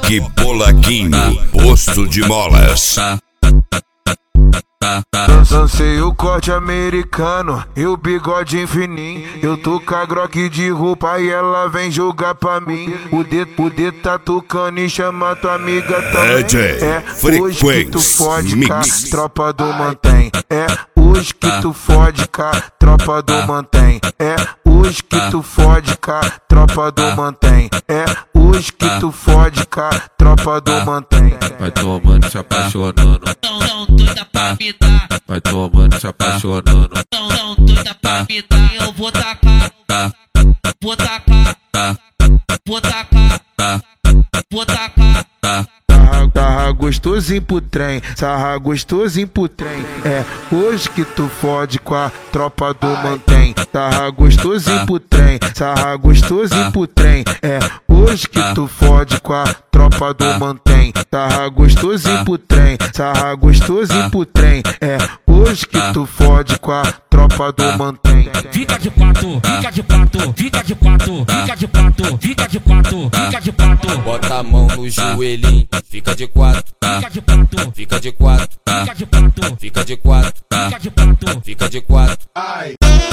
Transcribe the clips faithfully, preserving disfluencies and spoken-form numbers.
Rock Polaquinho, posto de molas. Dancei o corte americano e o bigode fininho. Eu tô com a Glock de roupa e ela vem jogar pra mim. O dedo, o dedo tá tocando e chama tua amiga também. É hoje que tu fode cá, tropa do mantém. É hoje que tu fode cá, tropa do mantém. É hoje que tu fode cá, tropa do mantém. É hoje que tu fode cá, tropa do mantém. Vai tomando, se apaixonando. Não, não, doida pra me dar. Vai tomando, se apaixonando. Não, não, doida pra me dar. Eu vou tacar, vou tacar, vou tacar, vou tacar. Sarra gostosinho pro trem, sarra gostosinho pro trem. É hoje que tu fode com a tropa do mantém. Sarra gostosinho pro trem, sarra gostosinho pro trem. É hoje que tu fode com a tropa do mantém. Sarra gostosinho pro trem, sarra gostosinho pro trem. É hoje que tu fode com a tropa do mantém. Fica de quatro, fica de quatro, fica de quatro, fica de quatro, fica de quatro, fica de quatro. Bota a mão no joelhinho, fica de quatro, fica de quatro, fica de quatro, fica de quatro, fica de quatro, fica de quatro, fica de quatro. Ai.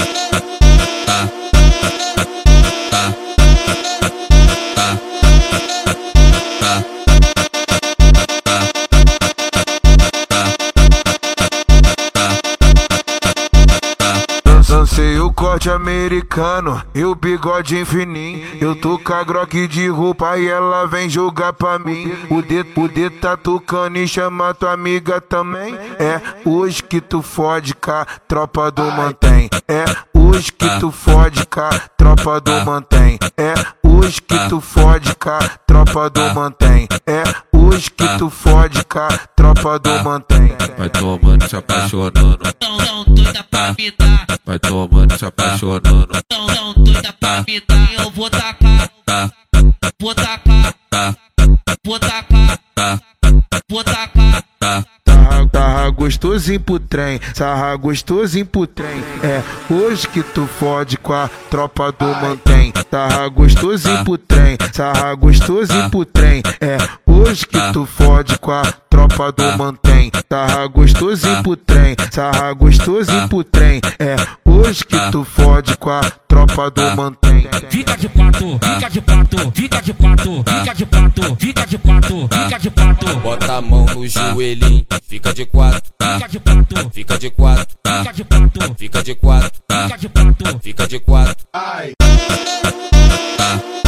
Dancei o corte americano e o bigode fininho. Eu tô com a Glock de roupa e ela vem jogar pra mim. O dedo, o dedo tá tocando e chama tua amiga também. É hoje que tu fode cá, tropa do mantém. É hoje que tu fode cá, tropa do mantém. É hoje que tu fode cá, tropa do mantém. É hoje que tu fode cá, tropa do mantém. Vai tomando, se apaixonando. Não, não, doida pra me dar. Vai tomando, se apaixonando. Não, não, doida pra me dar. Eu vou tacar, vou tacar, vou tacar, vou tacar. Sarra, sarra gostosinho pro trem, sarra gostosinho pro trem. É hoje que tu fode com a tropa do mantém. Sarra gostosinho pro trem, sarra gostosinho pro trem. É hoje que tu fode com a tropa do mantém. Sarra gostosinho pro trem, sarra gostosinho pro trem. É hoje que tu fode com a tropa do mantém. Fica de quatro, fica de quatro, fica de quatro, fica de quatro, fica de quatro, fica de quatro. Bota a mão no joelhinho, fica de quatro, fica de quatro, fica de quatro, fica de quatro, fica de quatro, fica de quatro, fica de quatro. Ai.